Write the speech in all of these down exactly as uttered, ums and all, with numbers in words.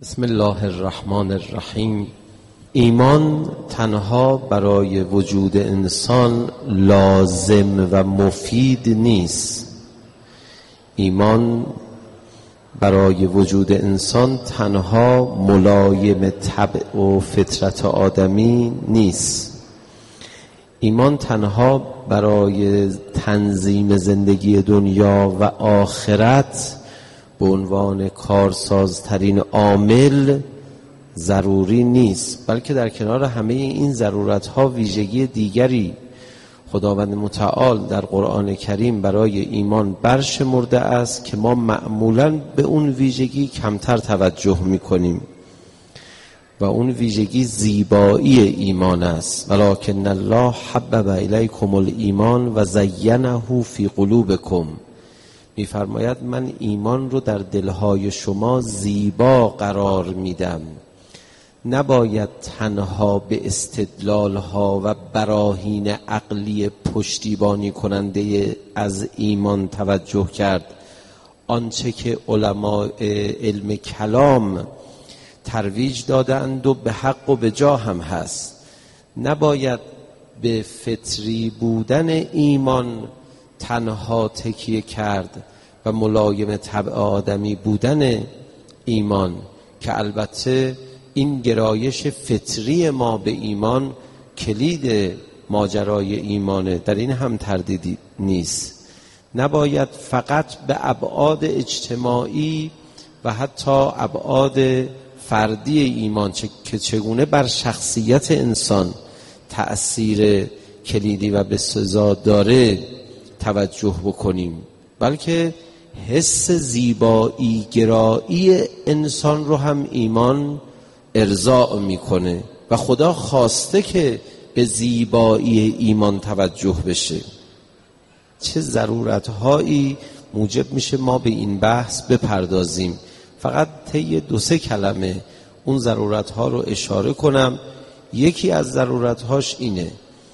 بسم الله الرحمن الرحیم. ایمان تنها برای وجود انسان لازم و مفید نیست. ایمان برای وجود انسان تنها ملایم طبع و فطرت آدمی نیست. ایمان تنها برای تنظیم زندگی دنیا و آخرت به عنوان کارسازترین عامل ضروری نیست، بلکه در کنار همه این ضرورت‌ها ویژگی دیگری خداوند متعال در قرآن کریم برای ایمان برشمرده است که ما معمولاً به اون ویژگی کمتر توجه می‌کنیم و اون ویژگی زیبایی ایمان است. ولکن الله حبب الیکم الایمان و زینه فی قلوبکم. می‌فرماید من ایمان رو در دلهای شما زیبا قرار میدم. نباید تنها به استدلالها و براهین عقلی پشتیبانی کننده از ایمان توجه کرد. آنچه که علماء علم کلام ترویج دادند و به حق و به جا هم هست. نباید به فطری بودن ایمان تنها تکیه کرد و ملایم طبع آدمی بودن ایمان، که البته این گرایش فطری ما به ایمان کلید ماجرای ایمانه، در این هم تردیدی نیست. نباید فقط به ابعاد اجتماعی و حتی ابعاد فردی ایمان چه که چگونه بر شخصیت انسان تأثیر کلیدی و بسزا داره توجه بکنیم، بلکه حس زیبایی گرایی انسان رو هم ایمان ارضاء میکنه و خدا خواسته که به زیبایی ایمان توجه بشه. چه ضرورتهایی موجب میشه ما به این بحث بپردازیم. فقط طی دو سه کلمه اون ضرورتها رو اشاره کنم. یکی از ضرورتهاش اینه،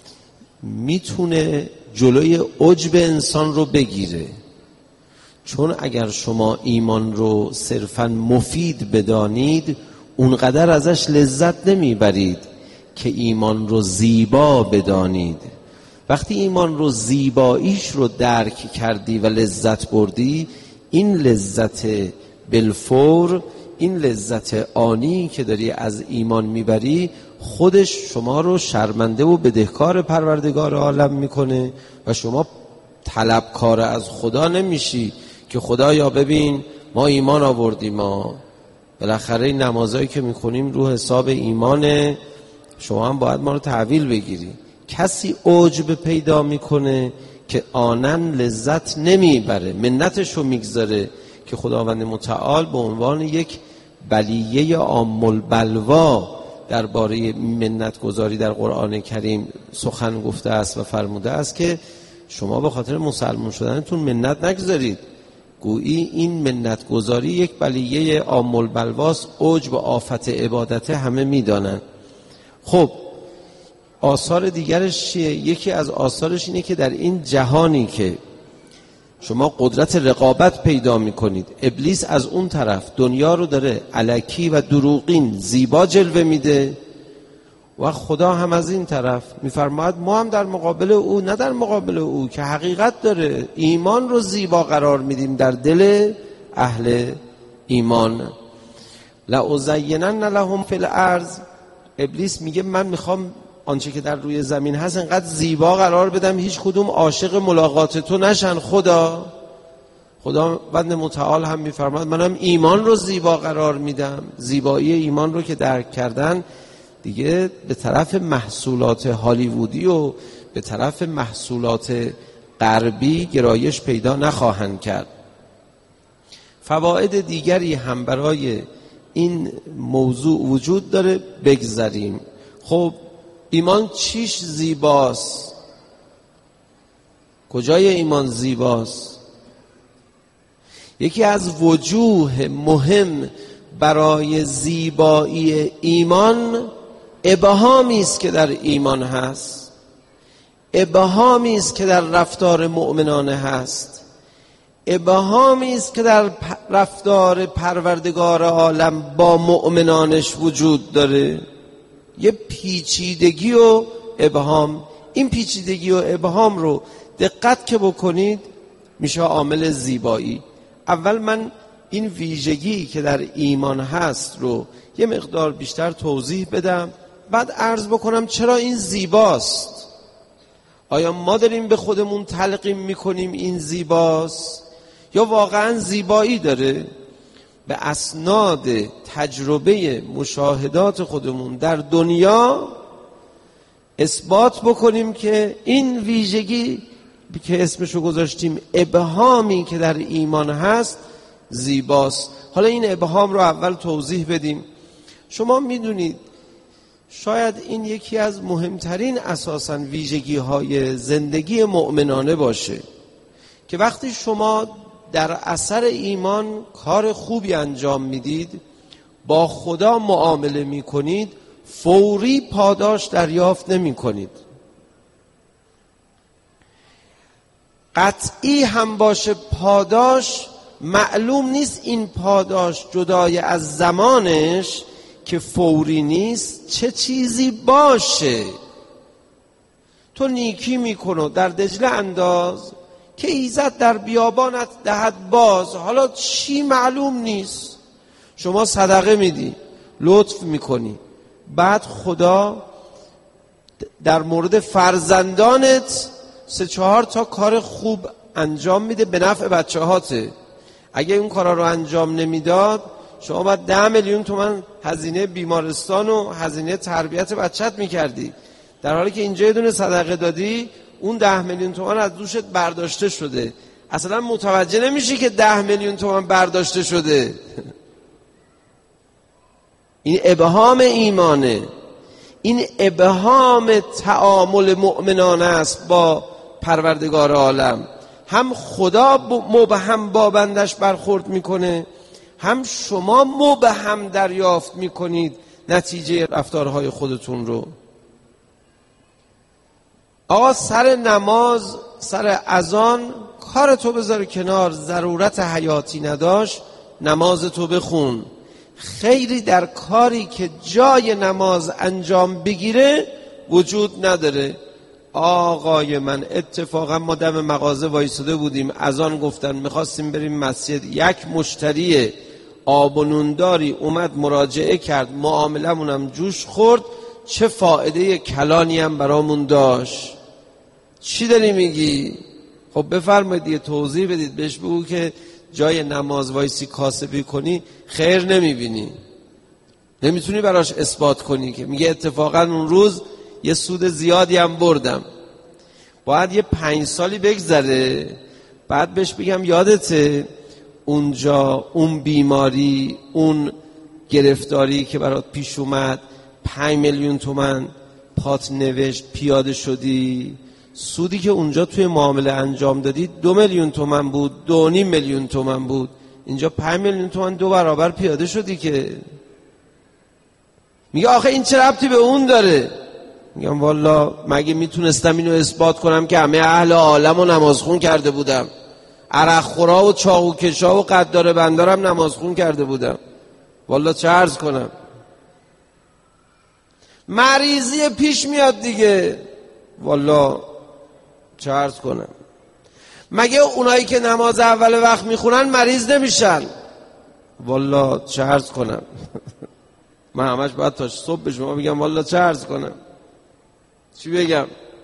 میتونه جلوی عجب انسان رو بگیره، چون اگر شما ایمان رو صرفاً مفید بدانید اونقدر ازش لذت نمیبرید که ایمان رو زیبا بدانید. وقتی ایمان رو زیباییش رو درک کردی و لذت بردی، این لذت بالفور، این لذت آنی که داری از ایمان میبری خودش شما رو شرمنده و بدهکار پروردگار عالم میکنه و شما طلبکار از خدا نمیشی که خدایا ببین ما ایمان آوردیم، ما بالاخره این نمازایی که میخونیم رو حساب ایمانه، شما هم باید ما رو تحویل بگیری. کسی عجب پیدا میکنه که آنن لذت نمیبره، منتشو میگذاره که خداوند متعال به عنوان یک بلیه عام البلوا درباره منت گذاری در قرآن کریم سخن گفته است و فرموده است که شما به خاطر مسلمان شدنتون منت نگذارید. گویی این منت گذاری یک بلیه عام البلواست، عجب و آفت عبادت همه میدانند. خب آثار دیگرش چیه؟ یکی از آثارش اینه که در این جهانی که شما قدرت رقابت پیدا میکنید، ابلیس از اون طرف دنیا رو داره الکی و دروغین زیبا جلوه میده و خدا هم از این طرف میفرماید ما هم در مقابل او، نه در مقابل او که حقیقت داره، ایمان رو زیبا قرار میدیم در دل اهل ایمان. لأزینن لهم فی الارض. ابلیس میگه من میخوام آنچه که در روی زمین هست انقدر زیبا قرار بدم هیچ کدوم عاشق ملاقات تو نشن. خدا خدا بند متعال هم میفرماید منم ایمان رو زیبا قرار میدم. زیبایی ایمان رو که درک کردن دیگه به طرف محصولات هالیوودی و به طرف محصولات غربی گرایش پیدا نخواهند کرد. فواید دیگری هم برای این موضوع وجود داره، بگذاریم. خب ایمان چیش زیباست؟ کجای ایمان زیباست؟ یکی از وجوه مهم برای زیبایی ایمان ابهامی است که در ایمان هست، ابهامی است که در رفتار مؤمنانه هست، ابهامی است که در رفتار پروردگار عالم با مؤمنانش وجود داره. یه پیچیدگی و ابهام. این پیچیدگی و ابهام رو دقت که بکنید میشه عامل زیبایی. اول من این ویژگی که در ایمان هست رو یه مقدار بیشتر توضیح بدم، بعد عرض بکنم چرا این زیباست. آیا ما داریم به خودمون تلقین میکنیم این زیباست یا واقعا زیبایی داره؟ به اسناد تجربه مشاهدات خودمون در دنیا اثبات بکنیم که این ویژگی که اسمشو گذاشتیم ابهامی که در ایمان هست زیباست. حالا این ابهام رو اول توضیح بدیم. شما میدونید شاید این یکی از مهمترین اساساً ویژگی های زندگی مؤمنانه باشه که وقتی شما در اثر ایمان کار خوبی انجام میدید، با خدا معامله میکنید، فوری پاداش دریافت نمی کنید. قطعی هم باشه پاداش، معلوم نیست این پاداش جدای از زمانش که فوری نیست چه چیزی باشه. تو نیکی میکنو در دجله انداز که ایزد در بیابانت دهد باز. حالا چی معلوم نیست. شما صدقه میدی، لطف میکنی، بعد خدا در مورد فرزندانت سه چهار تا کار خوب انجام میده به نفع بچه هاته. اگه اون کارا رو انجام نمیداد شما باید ده میلیون تومن هزینه بیمارستان و هزینه تربیت بچت میکردی، در حالی که اینجا یه دونه صدقه دادی اون ده میلیون تومن از دوشت برداشته شده. اصلا متوجه نمیشی که ده میلیون تومن برداشته شده. این ابهام ایمانه، این ابهام تعامل مؤمنانه است با پروردگار عالم. هم خدا مبهم با بندش برخورد میکنه، هم شما مبهم دریافت میکنید نتیجه رفتارهای خودتون رو. آقا سر نماز، سر اذان کار تو بذار کنار، ضرورت حیاتی نداشت، نماز تو بخون. خیری در کاری که جای نماز انجام بگیره وجود نداره. آقای من اتفاقا ما دم مغازه وایساده بودیم، اذان گفتن میخواستیم بریم مسجد، یک مشتری آب و نونداری اومد مراجعه کرد، معاملمونم جوش خورد، چه فایده کلانی هم برامون داشت. چی داری میگی؟ خب بفرمایید یه توضیح بدید، بهش بگو که جای نماز وایسی کاسبی کنی خیر نمیبینی، نمیتونی براش اثبات کنی که میگه اتفاقا اون روز یه سود زیادی هم بردم. باید یه پنج سالی بگذره بعد بهش بگم یادته اونجا اون بیماری، اون گرفتاری که برات پیش اومد، پنج میلیون تومن پات نوشت، پیاده شدی، سودی که اونجا توی معامله انجام دادی دو میلیون تومن بود، دو نیم میلیون تومن بود، اینجا پنج میلیون تومن دو برابر پیاده شدی. که میگه آخه این چه ربطی به اون داره؟ میگم والا مگه میتونستم اینو اثبات کنم که همه اهل عالم و نمازخون کرده بودم، عرق خورا و چاقو کشا و قدار بندارم نمازخون کرده بودم. والا چه عرض کنم، مریضی پیش میاد دیگه. والا چه عرض کنم، مگه اونایی که نماز اول وقت میخونن مریض نمیشن؟ والا چه عرض کنم. من همش باید تا صبح به شما بگم والا چه عرض کنم، چی بگم؟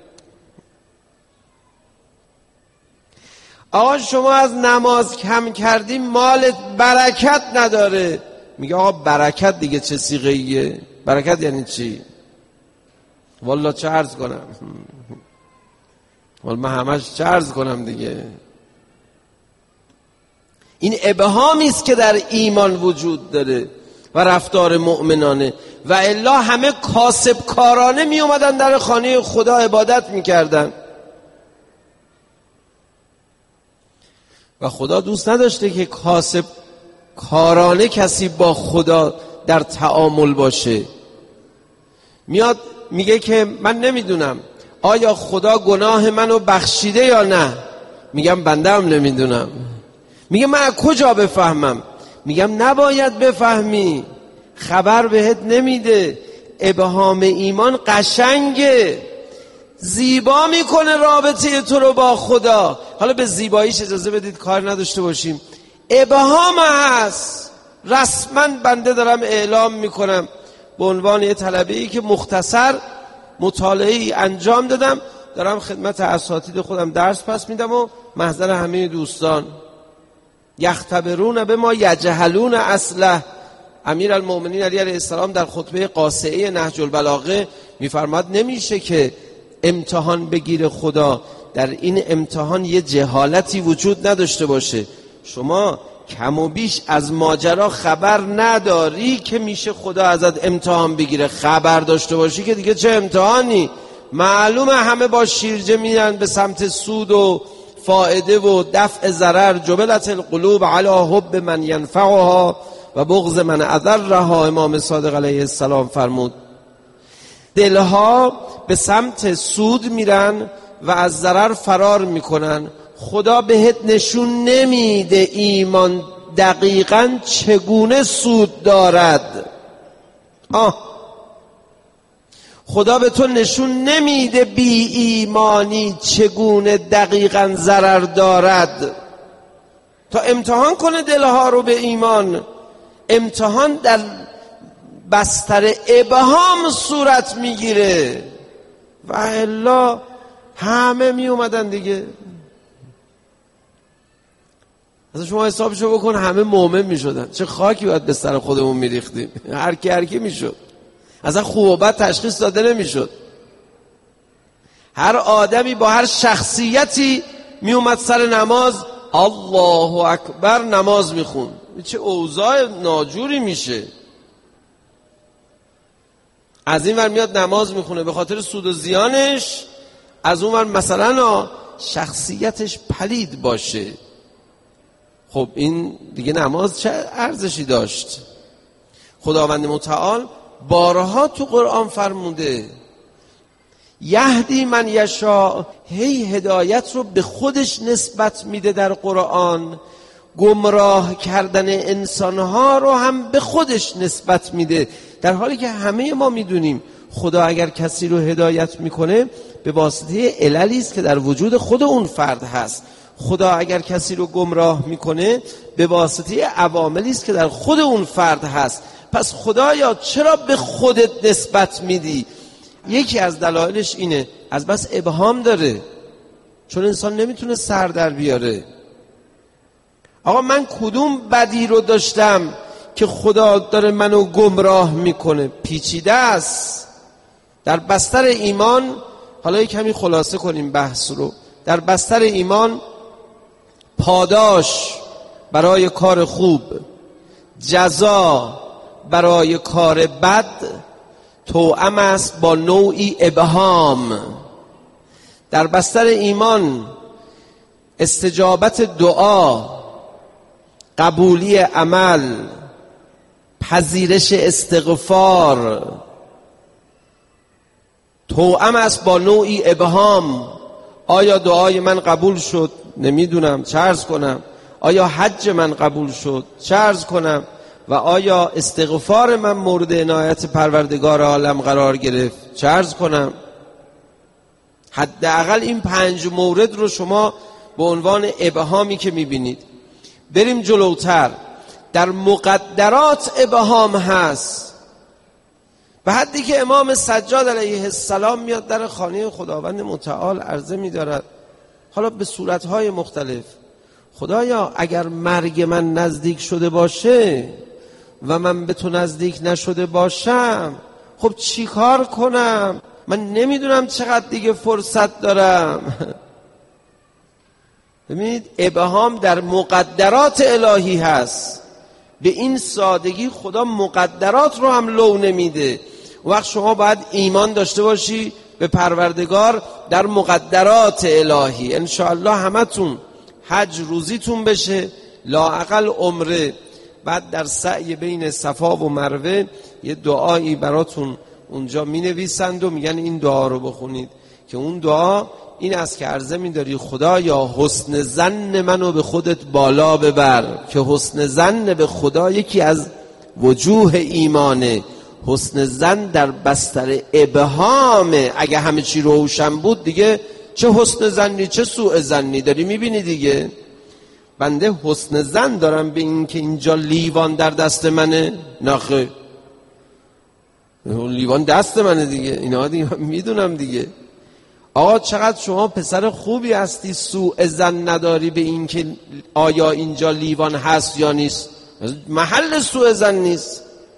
آقا شما از نماز کم کردی مالت برکت نداره. میگه آقا برکت دیگه چه صیغه ایه؟ برکت یعنی چی؟ والا چه عرض کنم، والا من همش چه عرض کنم دیگه. این ابهامی است که در ایمان وجود داره و رفتار مؤمنانه، و الا همه کاسب کارانه می اومدن در خانه خدا عبادت می کردن و خدا دوست نداشته که کاسب کارانه کسی با خدا در تعامل باشه. میاد میگه که من نمیدونم آیا خدا گناه منو بخشیده یا نه. میگم بنده هم نمیدونم. میگه من از کجا بفهمم؟ میگم نباید بفهمی، خبر بهت نمیده. ابهام ایمان قشنگه، زیبا میکنه رابطه تو رو با خدا. حالا به زیباییش اجازه بدید کار نداشته باشیم، ابهام هست. رسما بنده دارم اعلام میکنم به عنوان یه طلبه‌ای که مختصر مطالعه‌ای انجام دادم، دارم خدمت اساتید خودم درس پس میدم و محضر همه دوستان، یختبرون به ما یجهلون اصله. امیرالمؤمنین علی علیه السلام در خطبه قاصعه نهج البلاغه میفرماد نمیشه که امتحان بگیره خدا، در این امتحان یه جهالتی وجود نداشته باشه. شما کم و بیش از ماجرا خبر نداری که میشه خدا ازت امتحان بگیره. خبر داشته باشی که دیگه چه امتحانی. معلومه همه با شیرجه میرن به سمت سود و فائده و دفع ضرر. جبلت القلوب علی حب من ینفعها و بغض من اضرها. امام صادق علیه السلام فرمود دلها به سمت سود میرن و از ضرر فرار میکنن. خدا بهت نشون نمیده ایمان دقیقاً چگونه سود دارد. آه خدا به تو نشون نمیده بی ایمانی چگونه دقیقاً ضرر دارد، تا امتحان کنه دلها رو به ایمان. امتحان در بستر ابهام صورت میگیره و الا همه می اومدن دیگه. اصلا شما حسابشو بکن همه مؤمن می شدن، چه خاکی باید به سر خودمون می ریختیم. هر کی هر کی می شد، اصلا خوب و بد تشخیص داده نمی شد. هر آدمی با هر شخصیتی می اومد سر نماز الله اکبر نماز می خون. چه اوضاع ناجوری میشه. از این ور میاد نماز میخونه به خاطر سود و زیانش، از اون ور مثلا شخصیتش پلید باشه. خب این دیگه نماز چه ارزشی داشت؟ خداوند متعال بارها تو قرآن فرموده یهدی من یشاء، هی هدایت رو به خودش نسبت میده در قرآن، گمراه کردن انسانها رو هم به خودش نسبت میده، در حالی که همه ما میدونیم خدا اگر کسی رو هدایت میکنه به واسطه عللی است که در وجود خود اون فرد هست. خدا اگر کسی رو گمراه میکنه به واسطه عواملی است که در خود اون فرد هست. پس خدایا چرا به خودت نسبت میدی؟ یکی از دلایلش اینه، از بس ابهام داره، چون انسان نمیتونه سر در بیاره. آقا من کدوم بدی رو داشتم که خدا داره منو گمراه میکنه؟ پیچیده است. در بستر ایمان، حالا یک کمی خلاصه کنیم بحث رو، در بستر ایمان پاداش برای کار خوب، جزا برای کار بد توأم است با نوعی ابهام. در بستر ایمان استجابت دعا، قبولی عمل، پذیرش استغفار توأم است با نوعی ابهام. آیا دعای من قبول شد؟ نمیدونم، چه عرض کنم؟ آیا حج من قبول شد؟ چه عرض کنم؟ و آیا استغفار من مورد عنایت پروردگار عالم قرار گرفت؟ چه عرض کنم؟ حداقل این پنج مورد رو شما به عنوان ابهامی که میبینید. بریم جلوتر، در مقدرات ابهام هست، به حدی که امام سجاد علیه السلام میاد در خانه خداوند متعال عرضه می‌دارد، حالا به صورت‌های مختلف، خدایا اگر مرگ من نزدیک شده باشه و من به تو نزدیک نشده باشم، خب چی کار کنم؟ من نمیدونم چقدر دیگه فرصت دارم. ببینید ابهام در مقدرات الهی هست. به این سادگی خدا مقدرات رو هم لو نمیده. وقت شما باید ایمان داشته باشی به پروردگار در مقدرات الهی. انشاءالله همتون حج روزیتون بشه، لااقل عمره. بعد در سعی بین صفا و مروه یه دعایی براتون اونجا می نویسند و میگن این دعا رو بخونید، که اون دعا این است که عرضه می داری خدا یا حسن ظن منو به خودت بالا ببر، که حسن ظن به خدا یکی از وجوه ایمانه. حسن ظن در بستر ابهامه. اگه همه چی روشن بود دیگه چه حسن ظنی چه سوء ظنی داری میبینی دیگه. بنده حسن ظن دارم به این که اینجا لیوان در دست منه؟ نخه، لیوان دست منه دیگه، اینا دیگه میدونم دیگه. آقا چقدر شما پسر خوبی هستی، سوء ظن نداری به این که آیا اینجا لیوان هست یا نیست. محل سوء ظن نیست.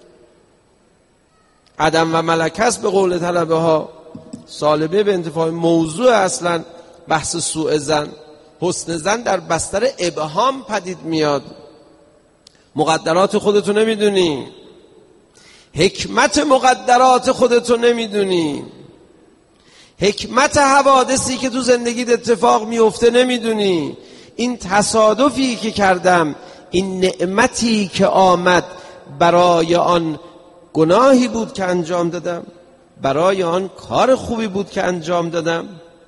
عدم و ملک هست به قول طلبه ها. سالبه به انتفاع موضوع اصلا بحث سوء ظن. حسن ظن در بستر ابهام پدید میاد. مقدرات خودتو نمیدونی، حکمت مقدرات خودتو نمیدونی، حکمت حوادثی که تو زندگیت اتفاق میفته نمیدونی. این تصادفی که کردم، این نعمتی که آمد، برای آن گناهی بود که انجام دادم، برای آن کار خوبی بود که انجام دادم،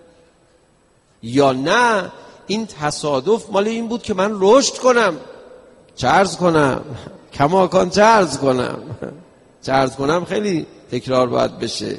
یا نه این تصادف مال این بود که من رشد کنم، چه عرض کنم کماکان چه عرض کنم چه عرض کنم خیلی تکرار باید بشه.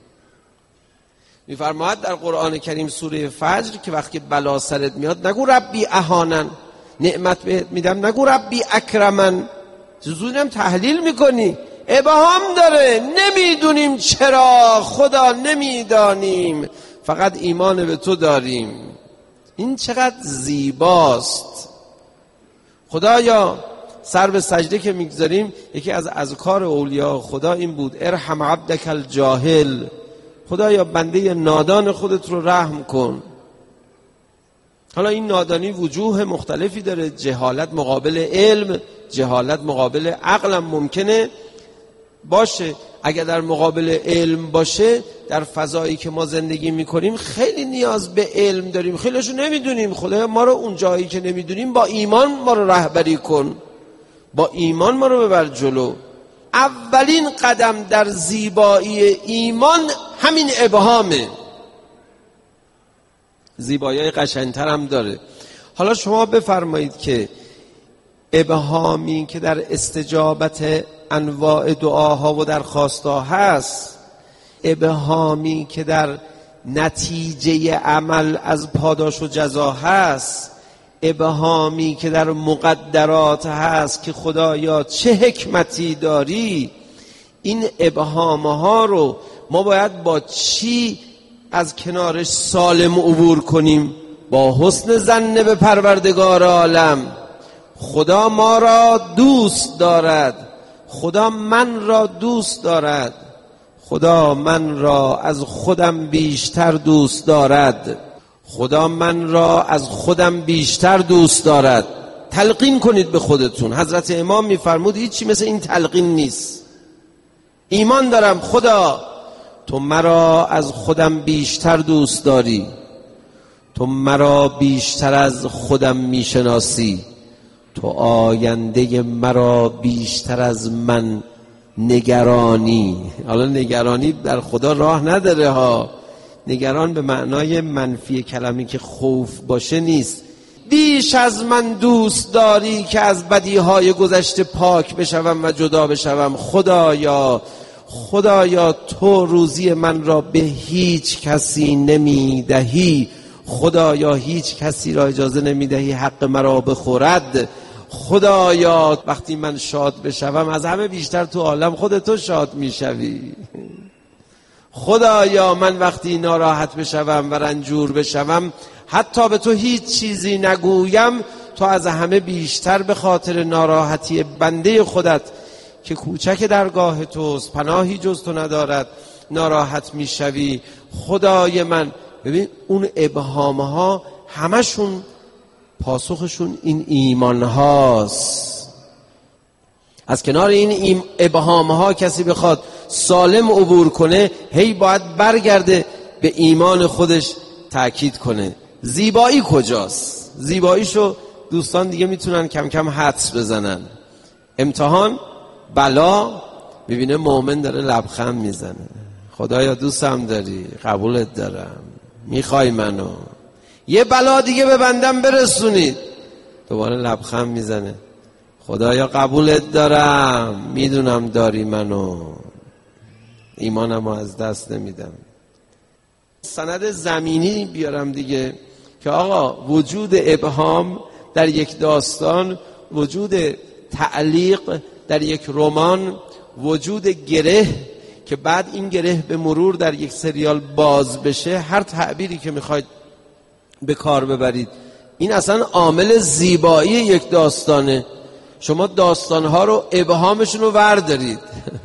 میفرماید در قرآن کریم سوره فجر که وقتی بلا سرت میاد نگو ربی اهانن، نعمت بهت میدم نگو ربی اکرمن. زودم تحلیل میکنی، ابهام داره، نمیدونیم چرا، خدا نمیدانیم، فقط ایمان به تو داریم. این چقدر زیباست. خدایا سر به سجده که میگذاریم، یکی از اذکار اولیاء خدا این بود ارحم عبدک الجاهل. خدایا بنده نادان خودت رو رحم کن. حالا این نادانی وجوه مختلفی داره، جهالت مقابل علم، جهالت مقابل عقلم ممکنه باشه. اگر در مقابل علم باشه، در فضایی که ما زندگی میکنیم خیلی نیاز به علم داریم، خیلیشو نمیدونیم. خدایا ما رو اون جایی که نمیدونیم با ایمان ما رو رهبری کن، با ایمان ما رو ببر جلو. اولین قدم در زیبایی ایمان همین ابهامه. زیبایی قشنگتر هم داره. حالا شما بفرمایید که ابهامی که در استجابت انواع دعاها و درخواستها هست، ابهامی که در نتیجه عمل از پاداش و جزا هست، ابهامی که در مقدرات هست که خدایا چه حکمتی داری، این ابهامها رو ما باید با چی از کنارش سالم عبور کنیم؟ با حسن ظن به پروردگار عالم. خدا ما را دوست دارد، خدا من را دوست دارد، خدا من را از خودم بیشتر دوست دارد، خدا من را از خودم بیشتر دوست دارد. تلقین کنید به خودتون. حضرت امام میفرمود هیچی مثل این تلقین نیست. ایمان دارم خدا تو مرا از خودم بیشتر دوست داری، تو مرا بیشتر از خودم میشناسی، تو آینده مرا بیشتر از من نگرانی. حالا نگرانی در خدا راه نداره ها. نگران به معنای منفی کلمی که خوف باشه نیست. بیش از من دوست داری که از بدیهای گذشته پاک بشوم و جدا بشوم. خدایا خدایا تو روزی من را به هیچ کسی نمیدهی، خدایا هیچ کسی را اجازه نمیدهی حق مرا بخورد. خدایا وقتی من شاد بشوم از همه بیشتر تو عالم خود تو شاد میشوی. خدایا من وقتی ناراحت بشوم و رنجور بشوم حتی به تو هیچ چیزی نگویم، تو از همه بیشتر به خاطر ناراحتی بنده خودت که کوچک درگاه توست، پناهی جز تو ندارد، ناراحت میشوی. خدای من ببین اون ابهامها همشون پاسخشون این ایمان هاست. از کنار این ابهام ها کسی بخواد سالم عبور کنه، هی باید برگرده به ایمان خودش تأکید کنه. زیبایی کجاست؟ زیباییشو دوستان دیگه میتونن کم کم حدس بزنن. امتحان، بلا، ببینه مؤمن داره لبخند میزنه، خدایا دوستم داری، قبولت دارم، میخوای منو یه بلا دیگه به بندم برسونید. دوباره لبخند میزنه، خدایا قبولت دارم، میدونم داری منو، ایمانمو از دست نمیدم. سند زمینی بیارم دیگه که آقا وجود ابهام در یک داستان، وجود تعلیق در یک رمان، وجود گره که بعد این گره به مرور در یک سریال باز بشه، هر تعبیری که میخواید به کار ببرید، این اصلا عامل زیبایی یک داستانه. شما داستانها رو ابهامشون رو وردارید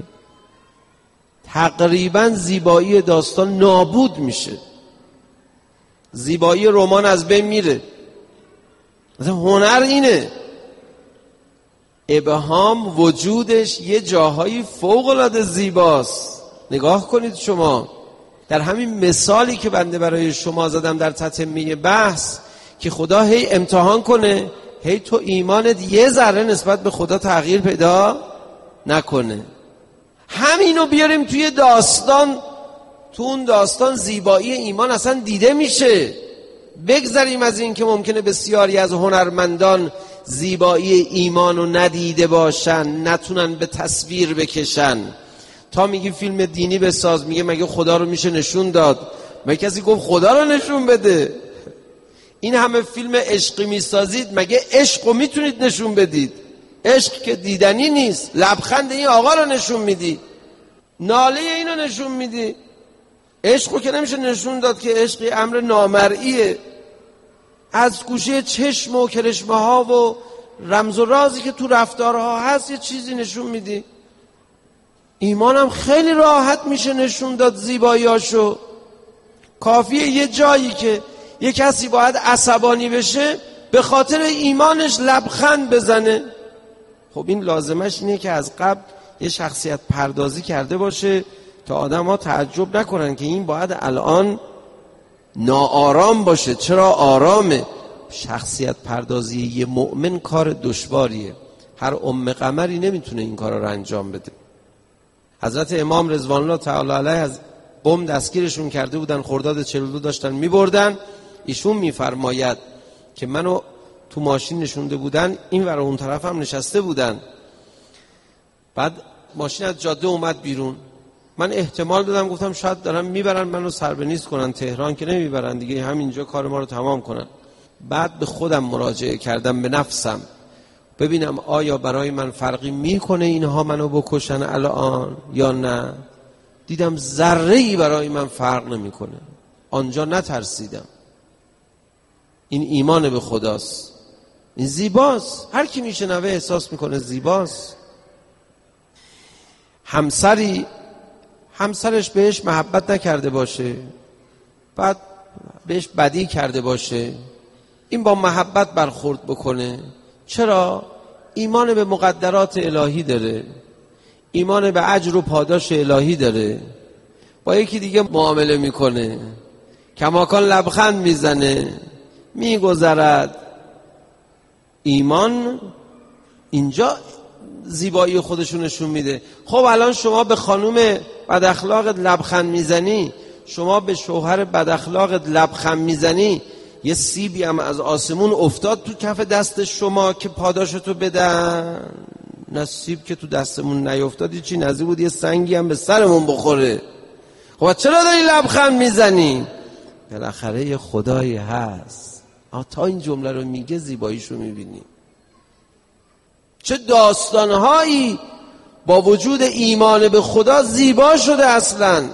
تقریبا زیبایی داستان نابود میشه، زیبایی رمان از بین میره. مثلا هنر اینه، ابهام وجودش یه جاهایی فوق العاده زیباست. نگاه کنید شما در همین مثالی که بنده برای شما زدم در تتمه بحث، که خدا هی امتحان کنه هی تو ایمانت یه ذره نسبت به خدا تغییر پیدا نکنه. همینو بیاریم توی داستان، تو اون داستان زیبایی ایمان اصلا دیده میشه. بگذاریم از این که ممکنه بسیاری از هنرمندان زیبایی ایمان رو ندیده باشن، نتونن به تصویر بکشن. تا میگی فیلم دینی بساز، میگه مگه خدا رو میشه نشون داد؟ مگه کسی گفت خدا رو نشون بده؟ این همه فیلم عشقی میسازید، مگه عشق رو میتونید نشون بدید؟ عشق که دیدنی نیست. لبخند این آقا رو نشون میدی، ناله اینو نشون میدی. عشق رو که نمیشه نشون داد که عشقی امر نامرئیه. از گوشه چشم و کرشمه ها و رمز و رازی که تو رفتارها هست یه چیزی نشون میدی. ایمانم خیلی راحت میشه نشون داد زیباییاشو. کافیه یه جایی که یه کسی باید عصبانی بشه به خاطر ایمانش لبخند بزنه. خب این لازمش اینه که از قبل یه شخصیت پردازی کرده باشه تا آدم ها تعجب نکنن که این باید الان ناآرام باشه. چرا آرامه؟ شخصیت پردازی یه مؤمن کار دشواریه. هر ام قمری نمیتونه این کار رو انجام بده. حضرت امام رضوان الله تعالی علیه از قم دستگیرشون کرده بودن، خرداد چهل و دو داشتن میبردن. ایشون میفرماید که منو تو ماشین نشونده بودن، این ور اون طرف هم نشسته بودن. بعد ماشین از جاده اومد بیرون. من احتمال دادم، گفتم شاید دارن میبرن منو سربنیز کنن تهران، که نمیبرن دیگه، همینجا کار ما رو تمام کنن. بعد به خودم مراجعه کردم، به نفسم، ببینم آیا برای من فرقی میکنه اینها منو بکشن الان یا نه. دیدم ذره ای برای من فرق نمیکنه. آنجا نترسیدم. این ایمان به خداست. این زیباست. هر کی میشنوه احساس میکنه زیباست. همسری همسرش بهش محبت نکرده باشه، بعد بهش بدی کرده باشه، این با محبت برخورد بکنه. چرا؟ ایمان به مقدرات الهی داره، ایمان به اجر و پاداش الهی داره. با یکی دیگه معامله میکنه، کماکان لبخند میزنه، میگذرد. ایمان اینجا زیبایی خودشون نشون میده. خب الان شما به خانوم بد اخلاقت لبخند میزنی، شما به شوهر بد اخلاقت لبخند میزنی، یه سیبی هم از آسمون افتاد تو کف دست شما که پاداشتو بدن؟ نصیب که تو دستمون نیفتادی چی نزدیک بود یه سنگی هم به سرمون بخوره. خب چرا داری لبخند میزنی؟ بالاخره یه خدایی هست. آه تا این جمله رو میگه زیباییشو میبینی. چه داستانهایی با وجود ایمان به خدا زیبا شده. اصلا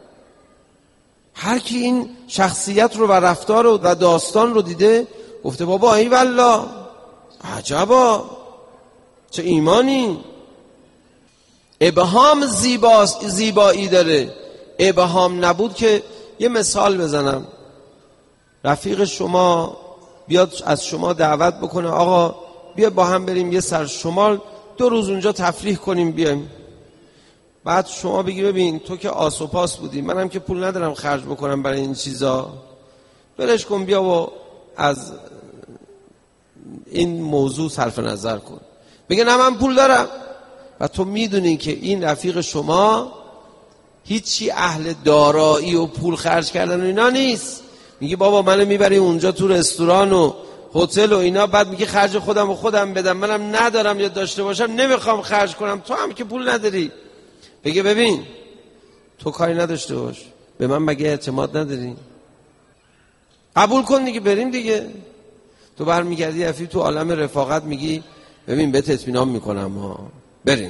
هر کی این شخصیت رو و رفتار رو و داستان رو دیده گفته بابا ای والله عجبا چه ایمانی. ابهام زیباست، زیبایی داره. ابهام نبود که، یه مثال بزنم، رفیق شما بیاد از شما دعوت بکنه آقا بیا با هم بریم یه سر شمال، دو روز اونجا تفریح کنیم بیایم. بعد شما بگی ببین تو که آس و پاس بودی، منم که پول ندارم خرج بکنم برای این چیزا، برش کن بیا و از این موضوع صرف نظر کن. بگه نه من پول دارم. و تو میدونی که این رفیق شما هیچی اهل دارایی و پول خرج کردن و اینا نیست. میگی بابا منو میبری اونجا تو رستوران و هتل و اینا، بعد میگی خرج خودم و خودم بدم، منم ندارم یا داشته باشم نمیخوام خرج کنم، تو هم که پول نداری. بگه ببین تو کاری نداشته باش، به من مگه اعتماد نداری؟ قبول کن دیگه، بریم دیگه. تو برمیگردی افی تو عالم رفاقت میگی ببین بهت اطمینان میکنم ها، بریم.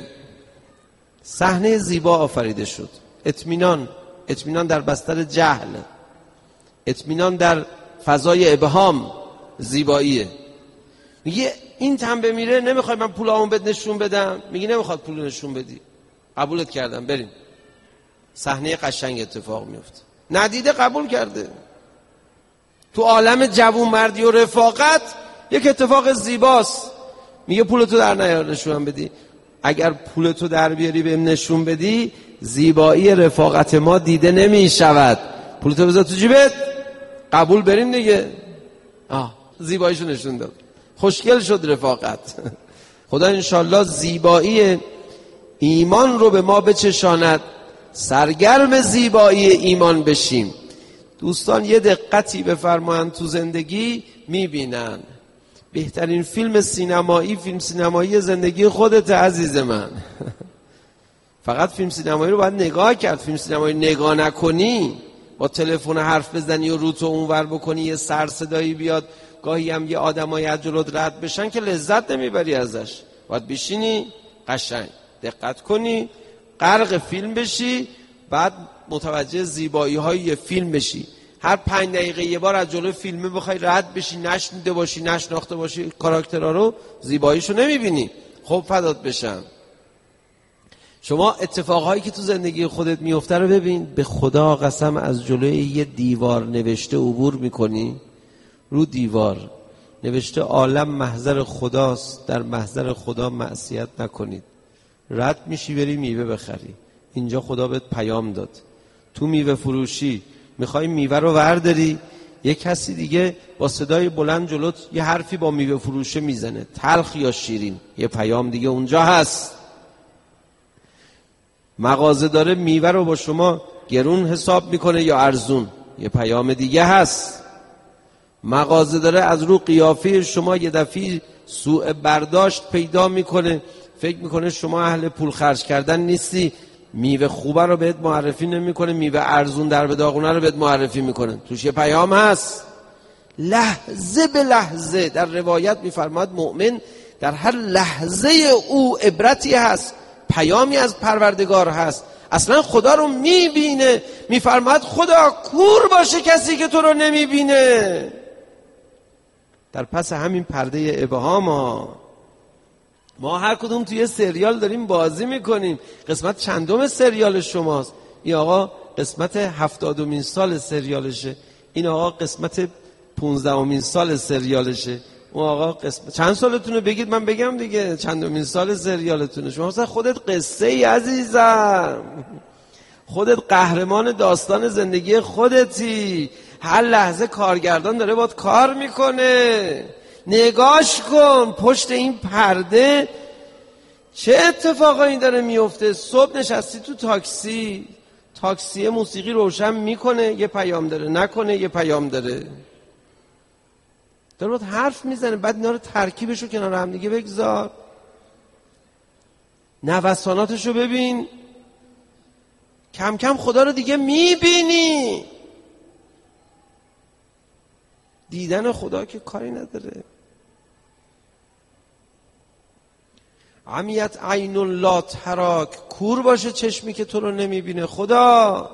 صحنه زیبا آفریده شد. اطمینان، اطمینان در بستر جهل، اطمینان در فضای ابهام زیباییه. میگه این تن بمیره نمیخوای من پولامو بهت نشون بدم؟ میگی نمیخواد پول نشون بدی، قبولت کردم بریم. صحنه قشنگ اتفاق میفته. ندیده قبول کرده. تو عالم جوون مردی و رفاقت یک اتفاق زیباست. میگه پولتو در نیار نشون بدی. اگر پولتو در بیاری بهم نشون بدی زیبایی رفاقت ما دیده نمیشود. پولتو بذار تو جیبت، قبول، بریم دیگه. آه زیباییشو نشون داد، خوشگل شد رفاقت. خدا انشالله زیبایی ایمان رو به ما بچشاند، سرگرم زیبایی ایمان بشیم. دوستان یه دقتی بفرمایند، تو زندگی میبینن بهترین فیلم سینمایی فیلم سینمایی زندگی خودت عزیز من. فقط فیلم سینمایی رو باید نگاه کرد. فیلم سینمایی نگاه نکنی، با تلفن حرف بزنی و رو تو اونور بکنی، یه سر صدایی بیاد، گاهی هم یه آدمای از جلوت رد بشن که لذت نمیبری ازش. باید بشینی قشنگ دقت کنی، غرق فیلم بشی، بعد متوجه زیبایی های یه فیلم بشی. هر پنج دقیقه یه بار از جلو فیلمه بخوای رد بشی، نشنیده باشی، نشناخته باشی کاراکترها رو، زیباییشو نمیبینی. خب فدات بشم. شما اتفاقهایی که تو زندگی خودت میفته رو ببین. به خدا قسم از جلوی یه دیوار نوشته عبور میکنی، رو دیوار نوشته عالم محضر خداست، در محضر خدا معصیت نکنید. رد میشی بری میوه بخری، اینجا خدا بهت پیام داد. تو میوه فروشی میخوای میوه رو ورداری، یه کسی دیگه با صدای بلند جلوت یه حرفی با میوه فروشه میزنه، تلخ یا شیرین، یه پیام دیگه اونجا هست. مغازه داره میوه رو با شما گرون حساب میکنه یا ارزون، یه پیام دیگه هست. مغازه داره از رو قیافه شما یه دفعه سوء برداشت پیدا میکنه، فکر میکنه شما اهل پول خرج کردن نیستی، میوه خوبه رو بهت معرفی نمیکنه، میوه ارزون در به داغونه رو بهت معرفی میکنه. توش یه پیام هست. لحظه به لحظه در روایت میفرماد مؤمن در هر لحظه او عبرتی هست، پیامی از پروردگار هست. اصلا خدا رو میبینه. میفرماد خدا کور باشه کسی که تو رو نمیبینه. در پس همین پرده ابهام ما هر کدوم توی سریال داریم بازی میکنیم. قسمت چندم سریال شماست؟ این آقا قسمت هفتادمین سال سریالشه، این آقا قسمت پونزدهمین سال سریالشه، اون آقا قسمت چند سالتونه بگید من بگم دیگه چندمین سال سریالتونه. شما مثلا خودت قصه ای عزیزم، خودت قهرمان داستان زندگی خودتی. هر لحظه کارگردان داره باید کار میکنه. نگاش کن پشت این پرده چه اتفاقایی داره میفته. صبح نشستی تو تاکسی، تاکسی موسیقی روشن میکنه یه پیام داره، نکنه یه پیام داره، داره باید حرف میزنه. بعد اینا رو ترکیبشو کنار هم دیگه بگذار، نوساناتشو ببین، کم کم خدا رو دیگه میبینی. دیدن خدا که کاری نداره. عمیت عین لا تراک، کور باشه چشمی که تو رو نمیبینه. خدا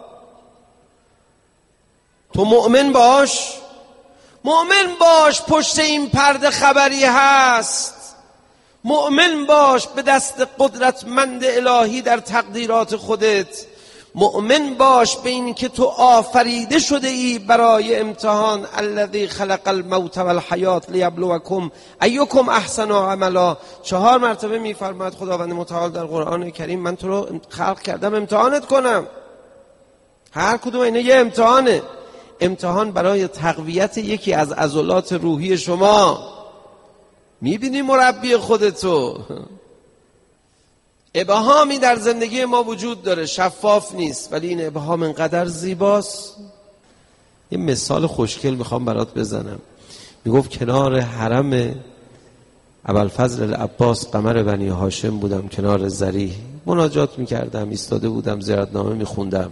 تو مؤمن باش، مؤمن باش پشت این پرده خبری هست. مؤمن باش به دست قدرتمند الهی در تقدیرات خودت. مؤمن باش به این که تو آفریده شده ای برای امتحان. الذی خلق الموت والحیات لیبلوکم ایکم احسن عملا. چهار مرتبه میفرماید خداوند متعال در قرآن کریم من تو رو خلق کردم امتحانت کنم. هر کدوم اینا یه امتحانه. امتحان برای تقویت یکی از عضلات روحی شما. میبینی مربی خودتو. ابهامی در زندگی ما وجود داره، شفاف نیست، ولی این ابهام انقدر زیباست، یه مثال خوشگل میخوام برات بزنم. میگفت کنار حرم ابوالفضل العباس قمر بنی هاشم بودم، کنار ذریح مناجات میکردم، ایستاده بودم زیارتنامه میخوندم.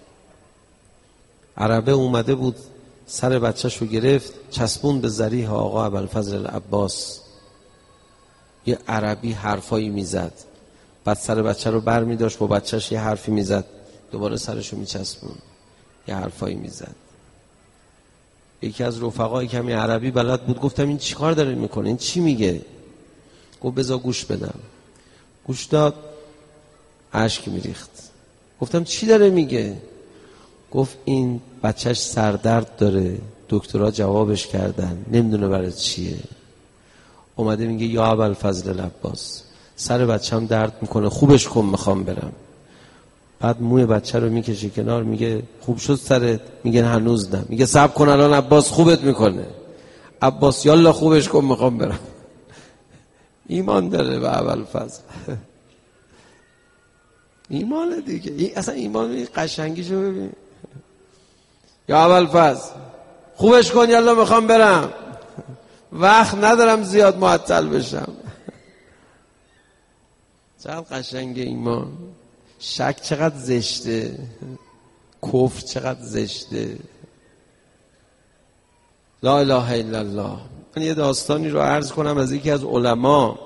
عربه اومده بود سر بچه‌شو گرفت چسبون به ذریح آقا ابوالفضل العباس. یه عربی حرفایی میزد، بعد سر بچه رو بر میداشت با بچهش یه حرفی میزد، دوباره سرشو میچسبون یه حرفایی میزد. یکی از رفقای کمی عربی بلد بود، گفتم این چی کار داره میکنه، این چی میگه؟ گفت بذار گوش بدم. گوش داد، اشک میریخت. گفتم چی داره میگه؟ گفت این بچهش سردرد داره، دکترها جوابش کردن نمیدونه برای چیه، اومده میگه یا ابوالفضل العباس سر بچه‌م درد میکنه، خوبش کن میخوام برم. بعد موی بچه رو میکشه کنار، میگه خوب شد سرت؟ میگه هنوز نه. میگه صبر کن الان عباس خوبت میکنه. عباس یالا خوبش کن میخوام برم. ایمان داره به ابوالفضل. ایمان دیگه، این اصلا ایمان قشنگیشو ببین. یا ابوالفضل خوبش کن یالا میخوام برم، وقت ندارم زیاد معطل بشم. چقدر قشنگه ایمان. شک چقدر زشته، کفر چقدر زشته. لا اله الا الله. من یه داستانی رو عرض کنم از یکی از علما.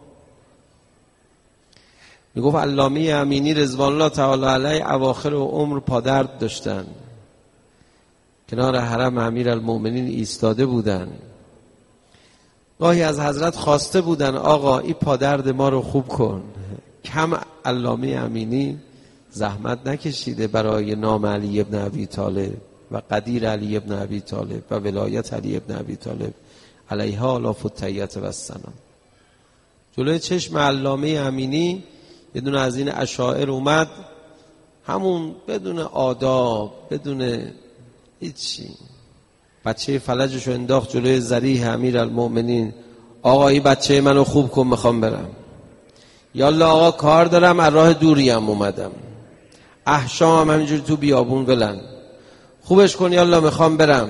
میگفت علامه امینی رضوان الله تعالی علیه اواخر عمر پادرد داشتن، کنار حرم امیرالمؤمنین ایستاده بودن. گاهی از حضرت خواسته بودن آقا این پادرد ما رو خوب کن. کم علامه امینی زحمت نکشیده برای نام علی ابن ابی طالب و قدیر علی ابن ابی طالب و ولایت علی ابن ابی طالب علیها آلاف التحیات و السلام. جلوی چشم علامه امینی یه دونه از این اشاعر اومد، همون بدون آداب بدون هیچی، بچه فلجشو انداخت جلوی ذریح امیرالمؤمنین. آقا این بچه منو خوب کن میخوام برم. یالا آقا کار دارم، از راه دوری هم اومدم، احشام هم همینجوری تو بیابون ولن، خوبش کن یالا میخوام برم.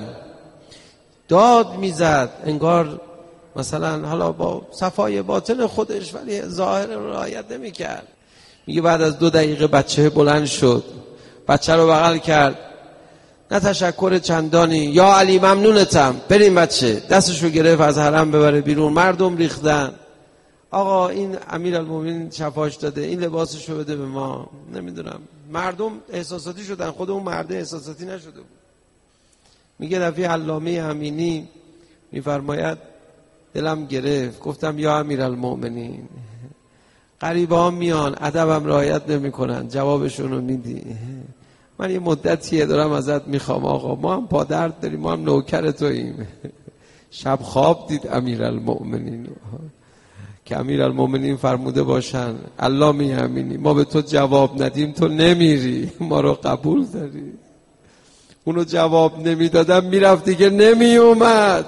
داد میزد انگار مثلا حالا با صفای باطن خودش ولی ظاهر رعایت نمیکرد. میگه بعد از دو دقیقه بچه بلند شد، بچه رو بغل کرد، نه تشکر چندانی، یا علی ممنونتم، بریم. بچه دستشو گرفت از حرم ببره بیرون. مردم ریختن، آقا این امیرالمومنین شفاش داده، این لباسشو بده به ما. نمیدونم، مردم احساساتی شدن، خود اون مرده احساساتی نشده بود. میگه رفیع علامه امینی میفرماید دلم گرفت، گفتم یا امیرالمومنین غریبه ها میان ادبم رعایت نمی کنن، جوابشون رو میدی. من یه مدتیه دارم ازت میخوام آقا، ما هم پادرد داریم، ما هم نوکر توییم. شب خواب دید امیرالمؤمنین که امیرالمؤمنین فرموده باشن علامه امینی ما به تو جواب ندیم تو نمیری، ما رو قبول داری. اونو جواب نمیدادم میرفت دیگه نمی اومد.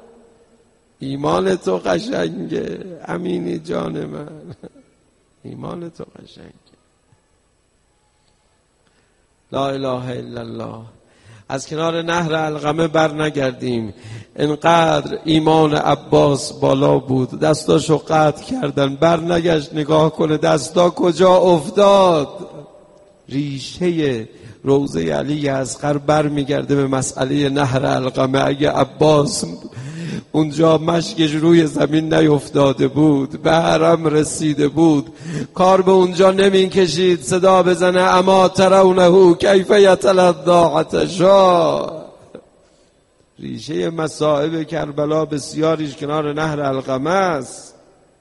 ایمان تو قشنگه امینی جان من، ایمان تو قشنگه. لا اله الا الله. از کنار نهر علقمه بر نگردیم، انقدر ایمان عباس بالا بود دستاشو قطع کردن، بر نگشت نگاه کنه دستا کجا افتاد. ریشه روضه علی اصغر بر میگرده به مسئله نهر علقمه. اگه عباس اونجا مشکش روی زمین نیفتاده بود، به حرم رسیده بود، کار به اونجا نمی کشید صدا بزنه اما ترونه کیف یتلذی عطشا. ریشه مصائب کربلا بسیاریش کنار نهر علقمه است.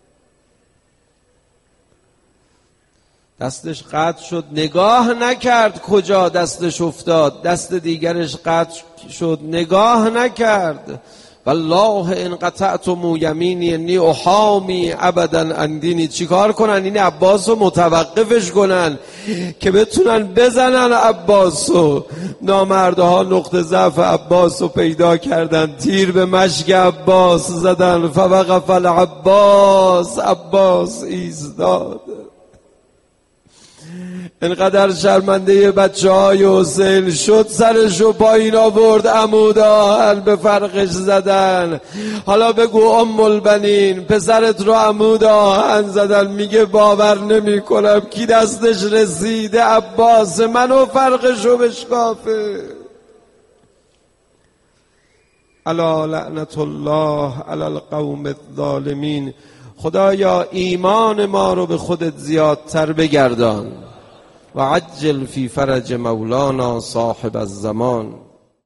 دستش قطع شد، نگاه نکرد کجا دستش افتاد، دست دیگرش قطع شد، نگاه نکرد. والله ان قطعتم یمینی انی احامی ابدا اندینی. چیکار کنن؟ این عباسو متوقفش کنن که بتونن بزنن عباسو. نامردها نقطه ضعف عباسو پیدا کردن، تیر به مشک عباس زدن، فوقف العباس، عباس ایستاد. اینقدر شرمنده بچه های حسین شد، سرشو پایین آورد، عمود آهن به فرقش زدن. حالا بگو ام البنین پسرت رو عمود آهن زدن، میگه باور نمی کنم کی دستش رسیده، عباس، منو فرقشو بشکافه. الا لعنت الله علی القوم الظالمین. خدایا ایمان ما رو به خودت زیادتر بگردان و عجل فی فرج مولانا صاحب الزمان.